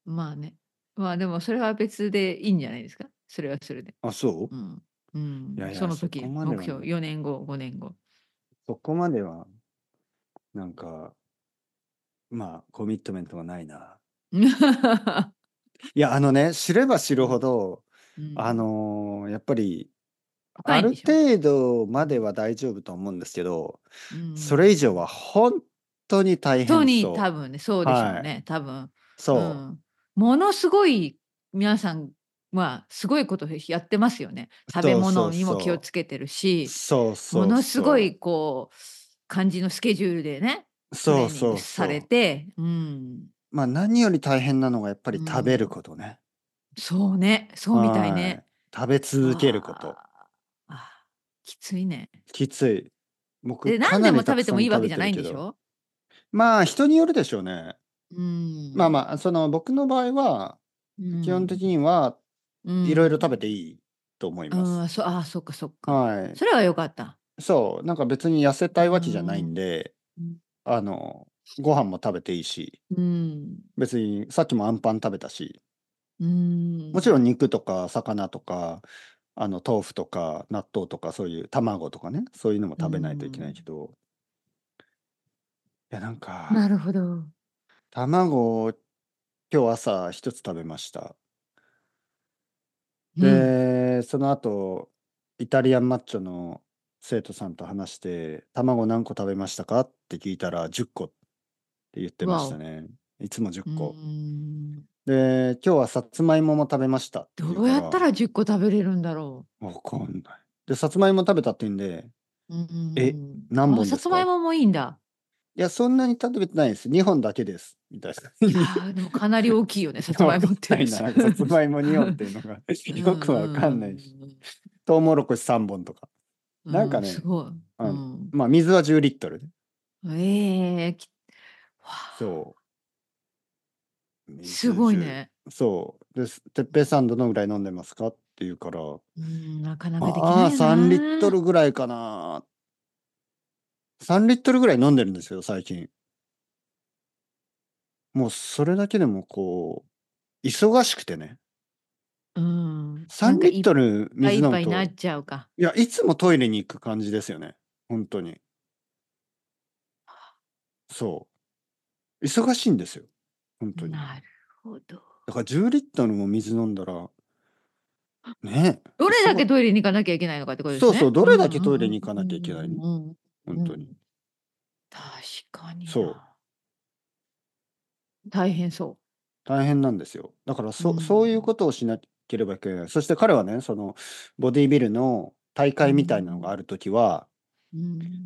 まあね。まあ、でもそれは別でいいんじゃないですか？それはそれで。 あ、そう？ うん。うん、 いやいや、 そのそこ時目標、 まではね、 4年後、5年後。 そこまでは、なんか、まあ、コミットメントがないな。いや、知れば知るうん、 ほど、 うん。 やっぱり、ある深いんでしょ？ 程度まうん、 では大丈夫と思うんですけど、 うん。 それ以上はほんとに大とに変そ多分ね、そうう。はい。 でしょうね、多分。うそう。 ん。ものすごい皆さん、まあ、すごいことやってますよね。食べそうそう物にも気をそう。 つけてるし、 そうそうものすごそいこう、感じのスケジュールでね、 う。 トレーニンそうそうグされそう。 て、うん。 ま、何より大変なのがやっぱうり食べるん。 ことね。 そうね、そうみたいね。 はい。食べ続けること。 ああ、あ、きついね。 きつい。僕で、 かなりた何でも食べくさん食べてもいいわけじゃてるけど。 ないんでしょ？ まあ、人によるでしょうね。 うーん。 まあまあ、僕の場合は、 う基本的ん。 にはう色々食べん。 ていいと思います。 うん、ああ、そっかそっか。 はい。 それは良かった。 そう、なんか別に痩せうーたいわけじゃないんん。 で、 うん。 あの、ご飯も食べていいし、 うーん。 別にさっきもアンパン食べたし、 うーん。 もちろん肉とか魚とか、豆腐とか納豆とかそういう卵とかね、そういうのもうー食べないといけないん。 けど、いやなんか、 なるほど。 卵、今日朝一つ食べました。 うん。 で、その後、イタリアンマッチョの生徒さんと話して、「卵何個食べましたか？」って聞いたら、「10個」って言ってまわお。 したね。いつも10 うー個。 ん。 で、「今日はさつまいもも食べました」ってど言うから、 うやったら10個食べれるんだろわかんない。で、さつまいも食べたって言うんで、 う。うー 「え、 ん。 何あ、 本ですか？」 さつまいももいいんだ。 「いや、そんなに食べてないです。2本だけです」みたいな。 いや、でもかなり大きいよね、さつまわかんいもって。 ないな、なんかさつまいも2本っていうのがうんよくわかんないし、 うんトウモロコシ3本とか。 うん。うん、すなんかね、 ごい。うん。 ま、水は10リットルで。 ええ、わあ、 そう、 す水10、 ごいね。 そう。「哲平さんどのぐらい飲んでますか？」って言うから、 うん、なかなかできまあ、 ないよ 3リットな。 ルぐらいかな。3リットルぐらい飲んでるんですよ、最近。もうそれだけでもこう、忙しくてね。 うん、な 3 んかいっリットル水ぱいいっ飲むと、 ぱいになっちゃうか。 いや、いつもトイレに行く感じですよね、ほんとに。そう。忙しいんですよ、ほんとに。 なるほど。 だから10リットルも水飲んだら、ね、 どれだけトイレに行かなきゃいけないのかってことですそうそう、 ね。 どれだけうんうんトイレに行かなうんうきゃいけないの？ んうんうんうん。 ほんとに。 確かにそう、 な。大変そ大変なんですよ。だからう。うそういうん。 ことをしなければいけない。そして彼はね、ボディビルの大う会みたいなのがん。 ある時は、 うん。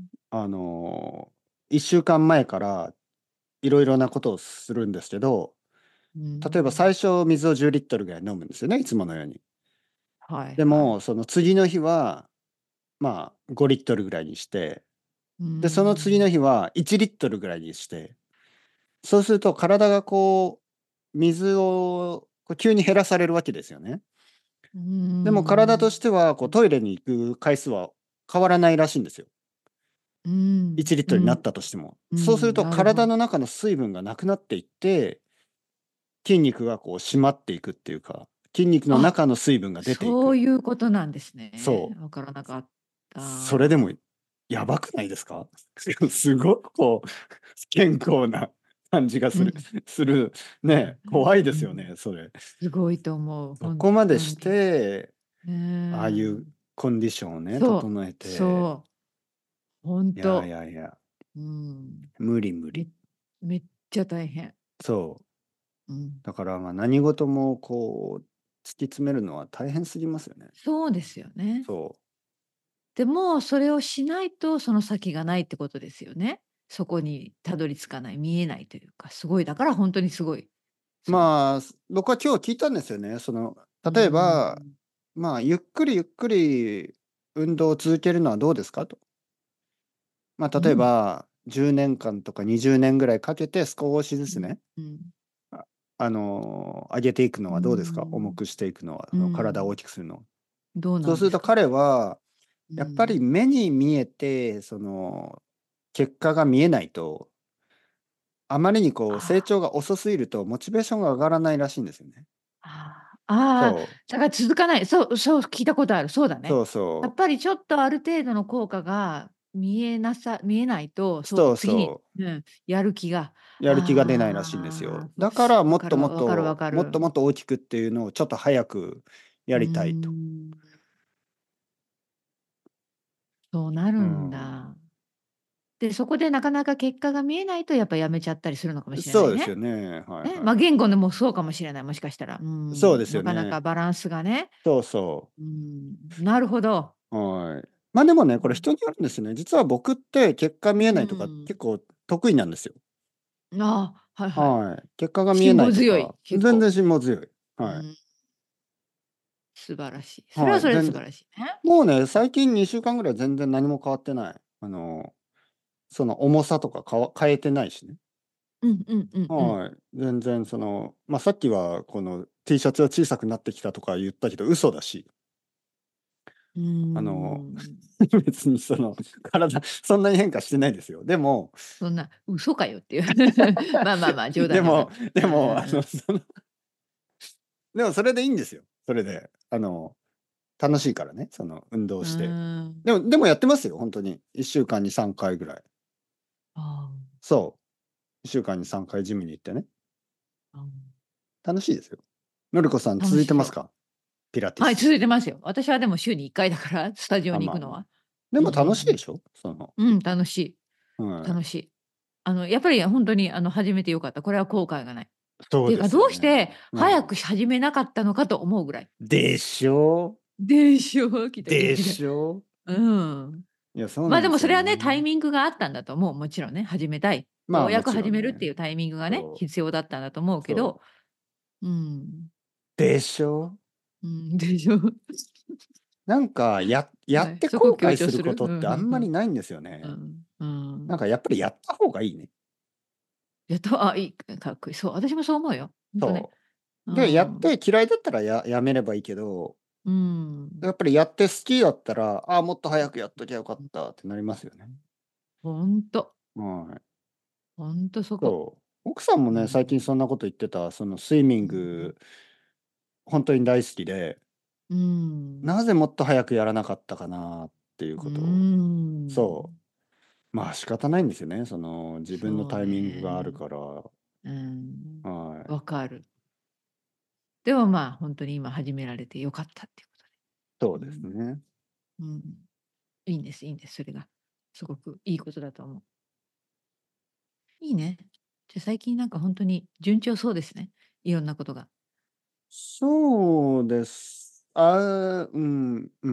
あの、1週間前からいろいろなことをするんですけど、 う例えばん。 最初水を10リットルぐらい飲むんですよね、いつものように。 はいはい。 でも、その次の日は、まあ、5リットルぐらいにして、 うで、その次ん。 の日は1リットルぐらいにして、そうすると体がこう、水を急に減らされるわけですよね。 うでも体とん。 しては、トイレに行く回数は変わらないらしいんですよ。 うん。 1リットルになっうん。 たとしても。 うん、 そうするとなるほど。 体の中の水分がなくなっていって、筋肉がこう締まっていくっていうか、筋肉のあ、 中の水分が出ていく。 そういうことなんですね。 そう。 わからなかっそれでもた。 やばくないですか？すごくこう、不健康な感じがうん。 する、ね、怖いうん。 ですよね、それ。 すごいと思う、 そほんこまでしとに。 て、ああいうね。 コンディションをね、 そう、 整えて、 そう、ほんいやいと。 やいや、 うん。 無理無め理。 めっちゃ大変。 そう。 うん。 だから、ま、何事もこう、突き詰めるのは大変すぎますよね。 そうですよね。 そう。 でも、それをしないとその先がないってことですよね。そこにたどり着かない、見えないというか、すごい、だからほんとにすごい。そのまあ、僕は今日聞いたんですよね。 うー例えば、 ん。 まあ、ゆっくりゆっくり運動を続けるのはどうですかと。まあ、例えうん。 ば、10年間とか20年ぐらいかけて少しずうん、 つね、 うん。 あ上げていくのうーはどうですか？重ん。 くしていくのは、 う体を大ん。 きくするのは。 どうそうなんですか？ すると彼は、 うやっぱりん。 目に見えて、結果が見えないと、 あまりにこう成あ長が遅すぎるとモチベーションが上がらないらしいんですよね。 あ、ああ、 そう。 だから続かない。そうそう、聞いたことある。そうだね。 そうそやっぱりちょっとある程度の効果が見えないと、 う。 そう、 そう次に、 そう。 やる気が、 やる気が出ないらしいんですよ。 ああ、 だからもっともっわかるわかるわと、 かる。 もっともっと大きくっていうのをちょっと早くやうーりたいと。 ん、そうなうるんん。 だ。で、そこでなかなか結果が見えないとやっぱやめちゃったりするのかもしれないね。 そうですよね。はいね、 はい。 言語でもそうかもしれない、もしかしたら。 そうですよなかなかね。 バランスがね。 そうそなるほど。 う。はい。ま、でもね、 うん。 これ人によるんですよね。実は僕って結果う見えないとかん。 結構得意なんですよ。 ああ、はいはい。 はい。結果が見え辛ないとか、 抱強い、結構。 全然辛抱強い。はい。 うん、素晴らしい。それははい、 それで素全然。 晴らしいね。 もうね、最近2週間ぐらい全然何も変わってない。その重さとか変えてないしね。 うんうんうんうん。 はい。全然ま、さっきはこの T シャツが小さくなってきたとか言ったけど嘘だし、 うーあの、 ん。 別にそんなに変化してないですよ。でもそんな嘘かよっていう。まあまあまあ、冗でも談冗談。うんうんうん。 でもそれでいいんですよ。それで。楽しいからね、運動うして。 ーん。 でもやってますよ、ほんとに。1週間に3回ぐらい。 あそう、1週間に3回ジムに行ってね。 あ、あ楽しいですよ。のりこさんあ、楽続いしそう。 てますか？ピラティはい、続ス。 いてますよ。私はでも週に1回だから、スタジオあ、まあまあ。 に行くのは。 でもうんうんうん。 楽しいでしょ？ うん、楽しい。 はい。 楽しい。やっぱりほんとに始めて良かった。これは後悔がない。 そうていうか、どですよね。 うして早うん。 く始めなかったのかと思うぐらい。 でしょう？ でしょ、来たで激励。 しょう？ うん。 いや、そうま、でなんですよもそれはね、タイね。 ミングがあったんだと思う、もちろんね、始めたい。よまあ、もうやく始ちろんね。 めるっていうタイミングがね、 そう、 必要だったんだと思うけど、 そう。 うん。 でしょう？ うん、でしょ。 なんか、やはい、 ってそこ後悔す強調する？ ることってあんまりないんですようね。 ん、うん。 なんかやっぱりやった方がいいね。 いい、かっこいい。そう、私もそう思うよ。ほんとね。 そうう。で、やっん。 て嫌いだったらやめればいいけど、 うん。 やっぱりやって好きだったら、ああ、もっと早くやっときゃよかったってなりますよね。 ほんと、 はい。 ほんとそこ。 そう。奥さんもね、最うん。 近そんなこと言ってた、スイミンうん。 グ、ほんとに大好きで、 うん。 なぜもっと早くやらなかったかなっていううーことを。そん。 う。まあ、仕方ないんですよね。自分のそうタイミングがあるね。 から。 うん。 はい。 わかる。でも、まあ、ほんとに今始められて良かったっていうことそうで。 ですね。 うん。いいんですいいんです。それがすごくいいことだと思う。いいね。じゃ、最近なんかほんとに順調そうですね。いろんなことが。 そうです。うん、うん。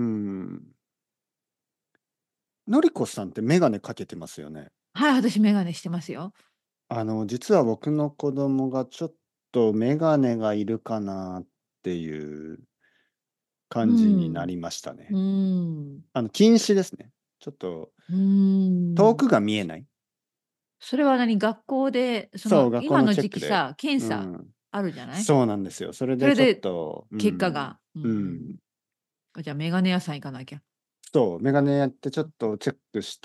のりこさんって眼鏡かけてますよね？ はい、私眼鏡してますよ。 実は僕の子供がちょっと眼鏡がいるかなっていうう感じになん。 りましたうーね。 ん。 近視ですね。ちょっとうーん。 遠くが見えない。 それは学校で、 そう、学校の今のチェックで。 時期さ、検査うん。 あるじゃない？ そうなんですよ。それでちょっそれでと、 結果がうん。 じゃあ眼鏡屋さん行かなきゃ。 そう、メガネ屋ってちょっとチェックして、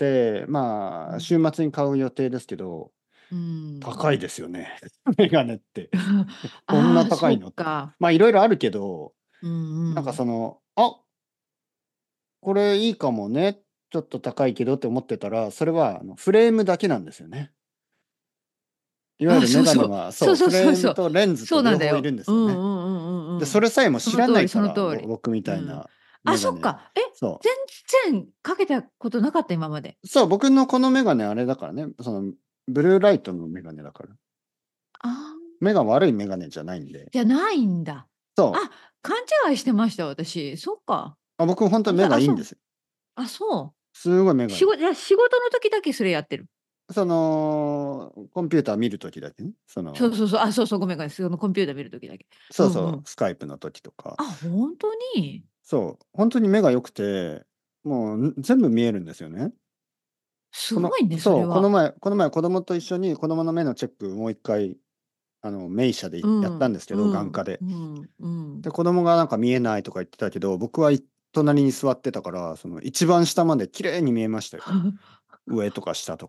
まあ、 うん。 週末に買う予定ですけど、 うー高いん。 ですよね。メガネって。こんなああ、そ高いのって。 っか。 まあ、いろいろあるけど、 うんうん。 あ、これいいかもね、ちょっと高いけどって思ってたら、それはフレームだけなんですよね。いわゆああ、 るメそうそう。 ガネは、そう、 そうそうフそうそう。 レームとレンズそとうなんだよ。 両方いるんですよね。 うんうんうんうんで、 うん。 それさえも知らその通りそないから、 の通り。 僕みうん。 たいなあ、 メガネ。 そっか。 そ全然かけたことなかった、今まで。 そう、僕のこのメガネあれだからね、ブルーライトのメガネだから。 ああ、 目が悪いメガネじゃないんで。 じゃないんだ。 そう。 あ、勘違いしてました、私。そっか。 僕ほんと目がいいんですよ。 そう。 すごい目がいい。 仕事の時だけそれやってる。 コンピューター見る時だけね。 そうそうそう。あ、そうそう、ごめんごめん。そのコンピューター見る時だけ。 そうそう、 うんうん。 スカイプの時とか。 あ、ほんとに？ そう、ほんとに目が良くて、もう、全部見えるんですよね。 すごいね、そそう、 れは。 この前子供と一緒に子供の目のチェックもう一回、名医者でやったんうん、 ですけど、眼うん、 科で。 うん、うで、 ん。 子供がなんか見えないとか言ってたけど、僕は隣に座ってたから、一番下まで綺麗に見えましたよ。上とか下とか。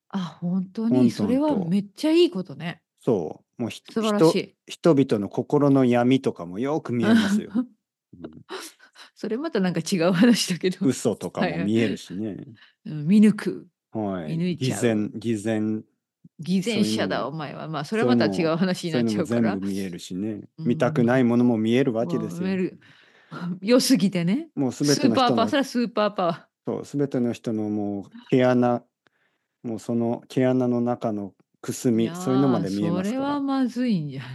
あ、ほんとほんにそれはとほんと。 めっちゃいいことね。 そう、もう素晴らしい。 人々の心の闇とかもよく見えますよ。うん。 それまたなんか違う話だけど。 嘘とかはいはい。 も見えるしね。 うん、見抜く。 はい。 見抜いちゃう。 偽善、 偽善者だそういうのもお前は。まあ、それはまた違そういうのもう話になっそういうのもちゃうから。 全部見えるしね。 う見たくないん。 ものも見えるわけですよ。 もう良すぎてね。 もう全スーパーパワー、 ての人のそれはスーパーパワー。 そう、全ての人のもう毛穴、もうその毛穴の中のくすいみ、そういうのまや、 で見えそれますから。 はまずいんじゃない。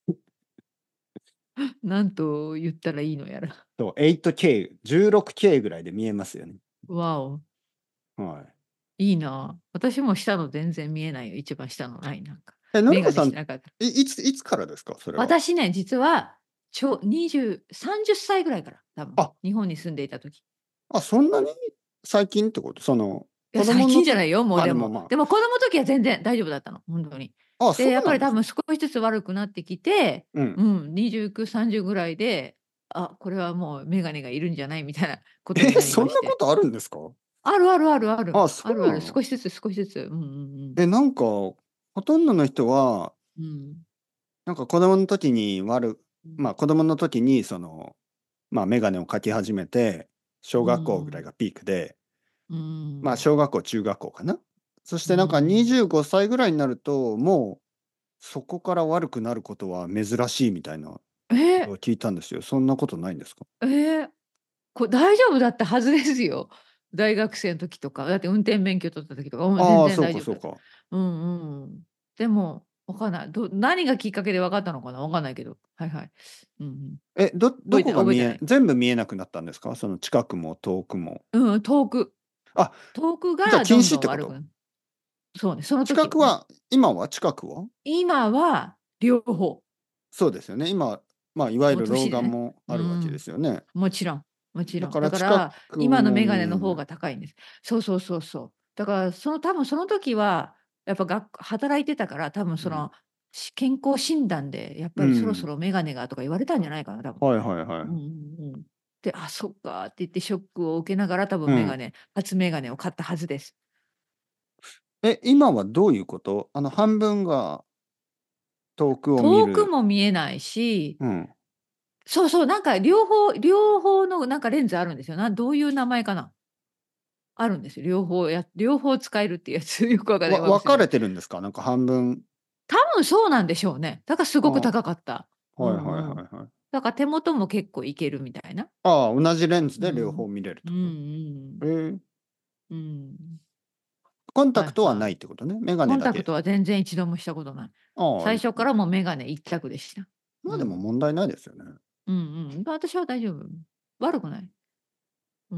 なんと言ったらいいのやら。 そう、8K、16K ぐらいで見えますよね。 わお、 はい。 いいな。私も下の全然見えないよ、一番下のラインなんか。 のり眼こさん、 鏡してなかった。 いつからですか？それは。 私ね、実は、30歳ぐらいから、多分、 あ、 日本に住んでいた時。 そんなに最近ってこと？ いや、最子供の時近じゃないよ、もうあ、 でも。 でもまでも子供の時は全然大丈夫だったの、ほんとに。 そで、やっぱり多分うなんですね。 少しずつ悪くなってきて、 うん。 うん、29、30ぐらいで、あ、これはもう眼鏡がいるんじゃないみたいなことになりそんまして。 なことあるんですか？ あるあるあるある。 そあるある。 うなの？ 少しずつ少しずつ。うんうんうん。 なんか、ほとんどの人は、 うん。 なんか子供の時にうん。 まあ、子供の時にまあ、眼鏡をかけ始めて、 う小学校ぐらいん。 がピークで、 うまあ、 ん。 小学校、中学校かな。そしうてなんかん。 25歳ぐらいになると、もうそこから悪くなることは珍しいみたいなこえ、 とを聞いたんですよ。そんなことないんですか？ え、大丈夫だったはずですよ。大学生の時とか。だって運転免許取った時とか、全ああ、そう然大丈夫だった。 かそうか。 うんうん。でも、わかんない。何がきっかけで分かったのかな、わかんないけど。はいはい。うんうん。 どこが覚えてない。 全部見えなくなったんですか？その近くも遠くも。 うん、遠く。 あ、 遠くじゃあ近がどん視ってこと？ どん悪くなる。そうね、その時はね。 近くは今は近くは？ 今は両方。 そうですよね。今、まあ、いわゆもうる老年でね。 眼もうあるわけでん。 すよね。 もちろん、もちろん。 だから近だから、 くも今の眼見えない。 鏡の方が高いんです。そうそうそうそう。だから、多分その時は、やっぱ働いてたから、多分うん。 健康診断でやっぱりそろそうん。 ろ眼鏡がとか言われたんじゃないかな、多分。 はいはいはい。 うんうんうん。で、あ、そっかって言ってショックを受けながら、多分うん。 初眼鏡を買ったはずです。 今はどういうこと？半分が遠くを見遠くる。 も見えないし、 うん。 そうそう、なんか両方のなんかレンズあるんですよ。どういう名前かな。あるんですよ。両方使えるっていうやつ、よくわかんない、今忘れた。 分かれてるんですか？なんか半分。 多分そうなんでしょうね。だからすごくあ高かった。うはいはいんうん。 はいはい。 だから手元も結構いけるみたいな。 同じレンズで両うん。 方見れるってうんうこと？ ん。うん。 コンタクトはないはいはい。 ってことね。眼鏡だけ。 コンタクトは全然一度もしたことない。 ああ、 最初からもう眼鏡一択でした。 まあ、でもうん。 問題ないですよね。 うんうん。私は大丈夫。悪くない。うん。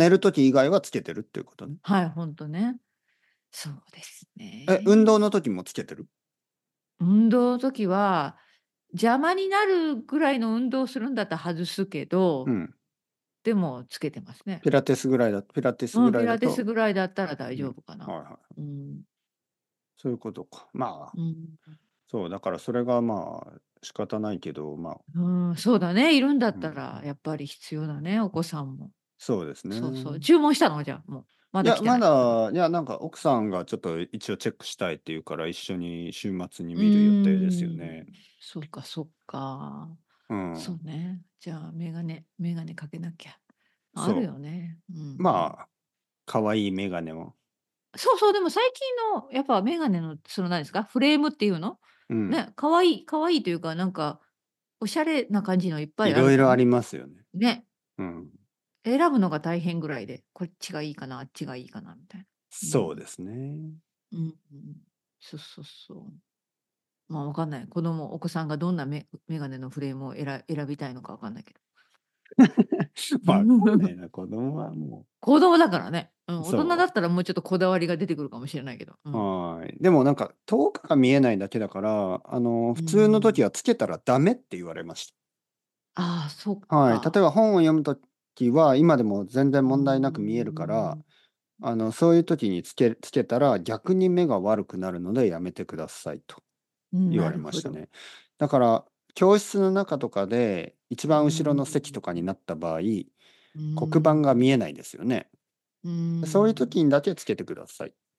寝る時以外はつけてるっていうことね。 はい、ほんとね。そうです運動ね。 の時もつけてる？ 運動の時は、邪魔になるぐらいの運動するんだったら外すけど、 うん。 でもつけてますね。 ピラティスぐうん、ピラティスらいだと。 ぐらいだったら大うん。 丈夫かな。 はいはい。 うん。 そういうことか。まあ、 うん。 そう、だからそれがまあ、仕方ないけど、まあ、 うん、そうだね、いるんだっうん、 たらやっぱり必要だね、お子さんも。 そうですそうそう。 ね。 注文したの？じゃあ、もう。まいや、 だ来てない？ なんか奥さんがちょっと一応チェックしたいっていうから、一緒に週末にう見る予定ですよーん。 ね。 そうかそうか。 うん。 そうね。じゃあ、眼鏡かけなきゃ。あるそよね。うんうう。 ん。 まあ、可愛いメガネを。 そうそう、でも最近のやっぱ眼鏡の何ですか、フレームっていうの？ うん。 ね、可愛いというか、なんか、おしゃれな感じのいっぱいいあるじゃない？ ろいろありますよね。 ね。 うん。 選ぶのが大変ぐらいで、こっちがいいかな、あっちがいいかなみたいな。うん。 そうですね。 うんうん。そうそうそう。まあ、わかんない。お子さんがどんな眼鏡のフレームを選びたいのかわかんないけど。 わかんないな、子供はも子供だからね。うん、 う。 大人だそったらもうちょっとこだわりが出てくるかもしれないけど。うう。 ん。 はい。でもなんか、遠くが見えないだけだから、 う普通の時ん。 はつけたらダメって言われました。 ああ、そっはい。例えか。 ば本を読む時は、今でも全然うー問題なく見えるから、 ん。 そういう時につけたら逆に目が悪くなるのでやめてくださいと言われなるほど。 ましたね。だから、教室の中とかで一うー番後ろの席とかにん。 なった場合、 うー黒板がん。 見えないですよね。 うーそういうん。 時にだけつけてください。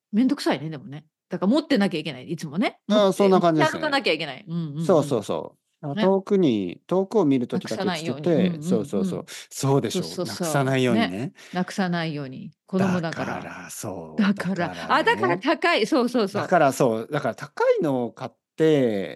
めんどくさいね、でもね。だから持ってなきゃいけない、いつもね。持ああ、そんなって持感じですね。 ち歩かなきゃいけない。うんうんそううん。 そうそう。 ね。 遠くを見るなくさ時だけつないように。うんけて、そううんうん。 そうそう。そうでしょう。 そうそうなくさないそう。ね。 ようにね。 なくさないように。子供だだから。 からそう、 だから、 だからあ、だからね。 高い。そうそうそう。 だから高いのを買って、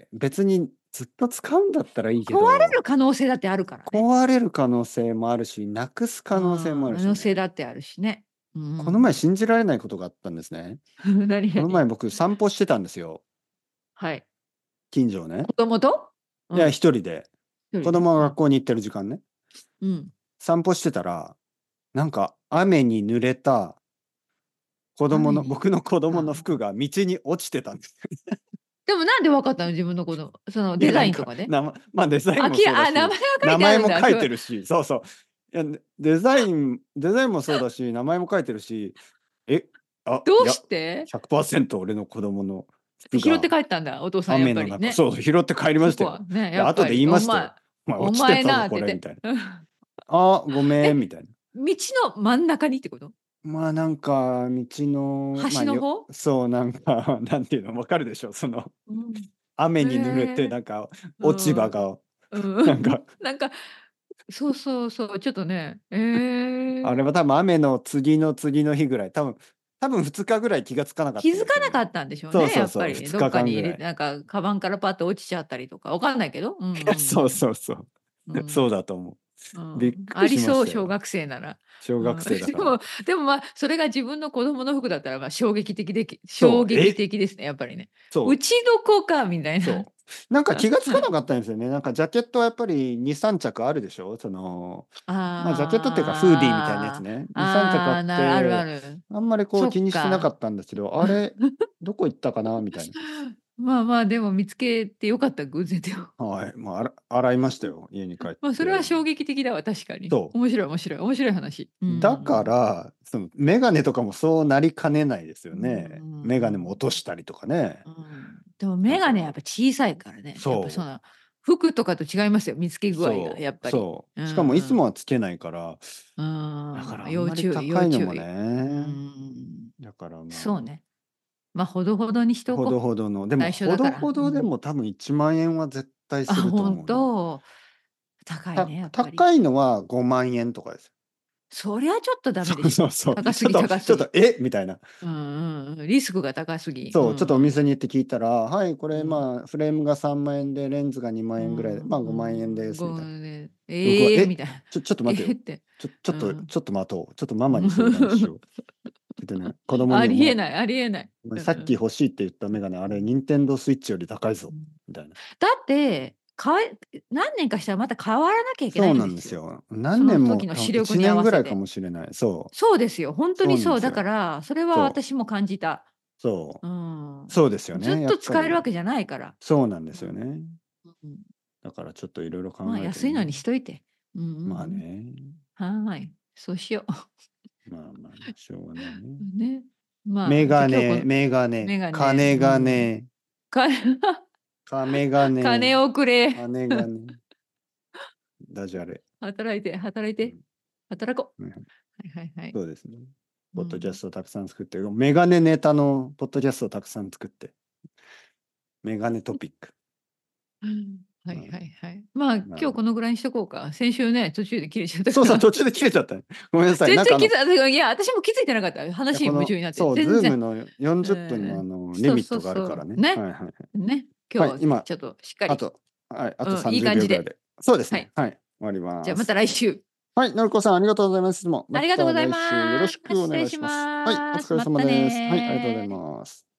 別にずっと使うんだったらいいけ壊れど、 る可能性だってあるからね。 壊れる可能性もあるし、なくす可能性もある可能性しね。 だってあるしね。うんこの前うん。 信じられないことがあったんですね。 何この前 々。 僕散歩してたんですよ。 はい。 近所をね。 子供と？ いや、 うん。 一人で。子一人で。 供が学校に行ってる時間ね。 うん。 散歩してたら、なんか雨に濡れた僕の子供の服が道に落ちてたんです。 でもなんで分かったの？自分のこと。そのいや、 デザインとかで？ まあ、デザインもそうだ名前し、 が書い名前もてあるんだ。 書いてるし、そうそう。いや、デザインもそうだし、名前も書いてるし、え、 どういや、 して？ 100%俺の子供の服が拾って帰ったんだ、お父さんやっ雨の中、 ぱりね。 そう、拾って帰りまそしたよ。 こはね、 で、後で言やっぱり、 いましたよ。お前お落ちて前たぞ、 なって言って。 これみたいな。あ、ごめえ、 んみたいな。 道の真ん中にってこと？ まあ、なんか、道の、まあ、 端の方？ そう、なんか、なんていうの、わかるでしょ、 うん。 雨へに濡れて、 え。 なんか、 う落ち葉ん。 が、 うん。 なんか、 なんか、そうそうそう、ちょっとね、 あれは多分雨の次の次の日ぐらい、多分2日ぐらい気がつかなかっ気たんですよね。 づかなかったんでしょうね、 そうそうそう、 やっぱり。 2 どっか日間ぐらい。 に入れて、なんかカバンからパッと落ちちゃったりとか、わかんないけど。うんうそうんそうそう。 うん。うそうん。 だと思う。 うん。 びっくりしまありそう、 したよ。 小学生なら。 小学うん。 生だから。 でもまあ、それが自分の子供の服だったら、ま、衝そう、 撃的ですね、やっぱりね。 そう、 うちの子かみたいな。 なんか気がつかなかったんですよね。なんかジャケットはやっぱり2、3着あるでしょ？まあ、ジャケットっていうかフーディーみたいなやつあね。 あ、 2、3着あっあるあて、 る。 あんまりこうそっ気にしてなかか。 ったんですけど、あれ、どこ行ったかなみたいな。 まあまあ、でも見つけてよかった、偶然でも。 はい。まあ、洗いましたよ、家に帰っまあ、それはて。 衝撃的だわ、確かに。 そ面白い面白い、面白い話。うんうう。だかんら、メガネとかもそうなりかねないですようん。うんね。メガネも落としたりとかね。 うんうん。でもだから、 眼鏡やっぱ小さいからね。やっぱそそう、 の、服とかと違いますよ、見つけ具合がやっぱり。うんしかもいつうん。 もはつけないから、 うだかん、 らあんまり要注意要高いのも注意。うね。 ん。 だからまあ、 そうね。ま、ほどほどにしておほどこう。 ほどの、でも最初ほだから。 どほどでうん。 も多分1万円は絶対あ、 するとほん思うな。 と。高いね、やっぱり。 高いのは5万円とかです。 そりゃちょっとダメでそうしょ。 そうそう。 高すぎ高すぎ。 みたいな。 うんうんうん。リスクが高すぎ。うそう、ちょっとおん店に行って聞いたら、はい、これうん。 まあ、フレームが3万円で、レンズが2万う円ぐらいで、まあん、 5万円うん、 ですみたいな。 ね、 僕は、 みたいな。 ちょっと待てよ。 って。 ちょっと待とう。ちょっとママに相談しよう。ちょっとね、子供あにりえない、ありえない。 お前さっきうん欲しいって言ったメガネ、あれ、 うんニンテンドースイッチより高いぞ。 うん。 みたいな。 だって、何年かしたらまた変わらなきゃいけそうなんないんですよ。 ですよ。 そ何年も、 の時の視力 1 に合年ぐらいかわせて。 もしれない。そう。 そうですよ、ほんとそうにそう。 なんですよ。 だから、それはそう。 私も感じた。 そう。 うん。 そうですよずっね。やと使えるっぱり。 わけじゃないから。 そうなんでうすよね。 ん、うん。 だからちょっといろいろ考まあ、 えてね。 安いのにしといて。うんうんまあうん。 ね。 はい、そうしよう。 まあまあ、しょうがないね。 ね。まあ、じゃ、今日このメガネ、 メガネ、 金うん。 がね、 かメガネ、 金をくれ。 金がね、ダジャレ。 働いて働いて。 うん。 働こう。 うん、 はいはいはい。 そうですね。ポッドキャうん。 ストをたくさん作って、メガネネタのポッドキャストをたくさん作って、メガネトピック。 うん。はまあ、 いはいはい。まあ、 まあ、 今日このぐらいにしとこうか。先週ね、途中で切れちゃったそうそう、 から。 途中で切れちゃったね。ごめんなさい。 全然気づかいや、私も気づいてなかった。 いや、 話に夢中になって。 そう、ズ全然。 ームの40分のリそうミットがあるそうそう。 からね。 ね。 はいはいはい。 ね。 はい、 今日今、 ちょっとしっかり、 あと、はい、あとうん、いい 30 感じで。 秒ぐらいで。そうですね。 はい。 はい、終わりじゃあまたます。 来週。 はい、のりこさんありがとうございます。いつも。まありがとうございた来週よろます。 しくお願い失礼しします。はい、お疲れます。また様です。はい、ありがとうございね。 ます。